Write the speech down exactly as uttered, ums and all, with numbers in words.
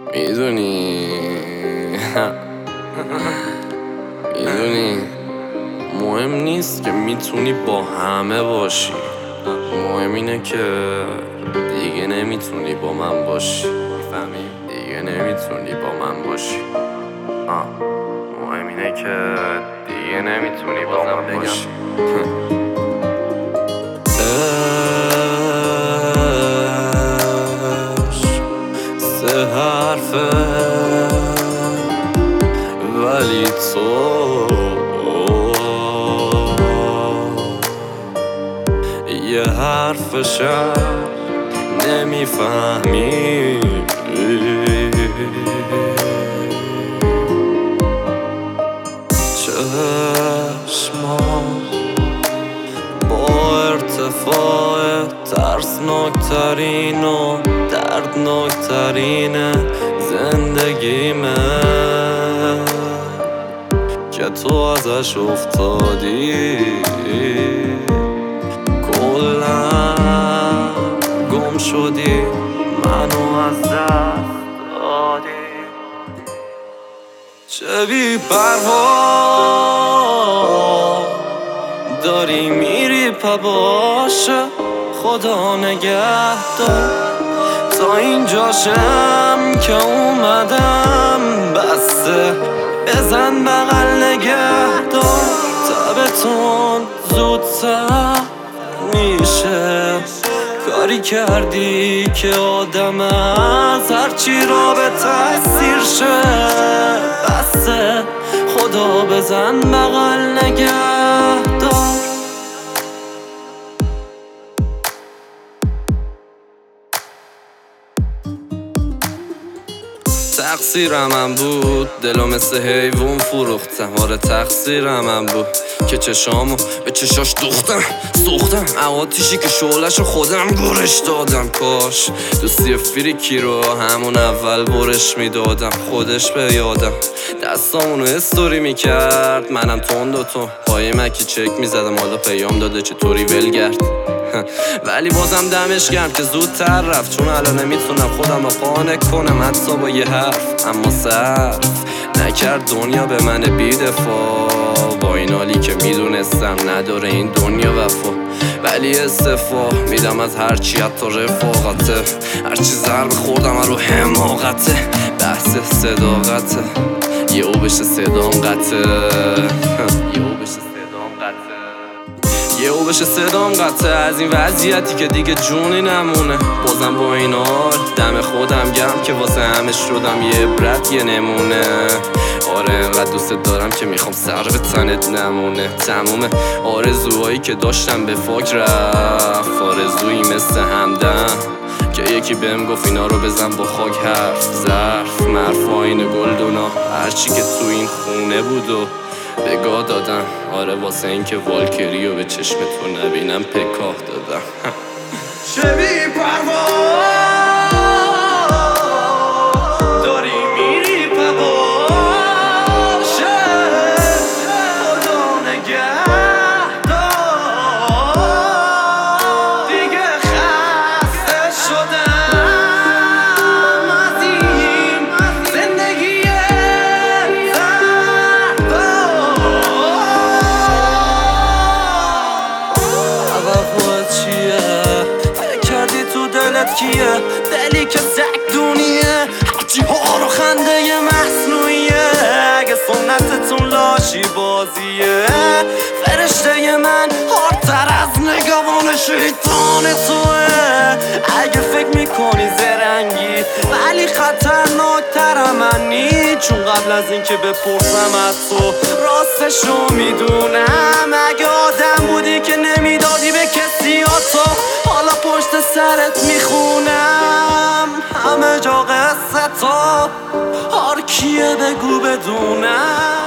میدونی میدونی مهم نیست که میتونی با همه باشی، مهم اینه که دیگه نمیتونی با من باشی. میفهمی؟ دیگه نمیتونی با من باشی. آه. مهم اینه که دیگه نمیتونی با من باشی. سه حرفه ولی تو یه حرفشم نمیفهمی. چشمام با ارتفاع ترسناکترین و دردناکترین زندگیمه که تو ازش افتادی، کلا گم شدی، منو از دست دادی. چه بی پروا داری میری پا باشه، خدا نگهدار تا اینجاشم که اومدم بسته، بزن بغل نگهدار. تبتون زودتر میشه، کاری کردی که آدم از هرچی را به تأثیر شه. بسته خدا بزن بغل نگهدار. تقصیرم من بود، دلو مثل حیوون فروختم. آره تقصیرم من بود که چشامو به چشاش دوختم سوختم. آتیشی که شعله‌شو خودم گورش دادم. کاش دوستی فریکی رو همون اول برش میدادم. خودش به یادم دستامونو استوری میکرد، منم تند و تو پای مکی چک میزدم. حالا پیام داده چطوری ولگرد ولی بازم دمش گرم که زودتر رفت، چون الان نمیتونم خودم رو قانع کنم حتی با یه حرف. اما صرف نکرد دنیا به من بی دفاع، با این حالی که میدونستم نداره این دنیا وفا. ولی استفا میدم از هرچی حتی رفاقته، هرچی ضرب خوردم رو حماقته. بحث صداقته یه او بشه صدام قطعه، یه او بشه صدام قطعه، یه او بشه صدام قطعه از این وضعیتی که دیگه جونی نمونه. بازم با این حال دم خودم گرم که واسه همه شدم یه عبرت یه نمونه. آره انقدر دوست دارم که میخوام سر به تنت نمونه. تموم آرزوهایی که داشتم به فاک رفت، آرزویی مثل همدم که یکی بهم گفت اینا رو بزن با خاک حرف. ظرف مرف آین گلدونا هرچی که تو این خونه بود و بگاه دادم. آره واسه این که والکری رو به چشم تو نبینم پکاه دادم. چه بی پروا داری میری پا باشه، خدا نگهدار. دیگه خسته شدم از این زندگی دلت کیه؟ دلی که زکدونیه، هرچی ها رو خنده ی مصنوعیه. اگه سنتتون لاشی بازیه، فرشته ی من هارتر از نگوان شیطان توه. اگه فکر میکنی زرنگی ولی خطرناکتر منی، چون قبل از این که بپرسم از تو راستشو میدونم. اگه آدم بودی که نمیدادی به کسی ها تو، حالا پشت سرت میخونم همه جا قصه تا. هر کیه بگو بدونم.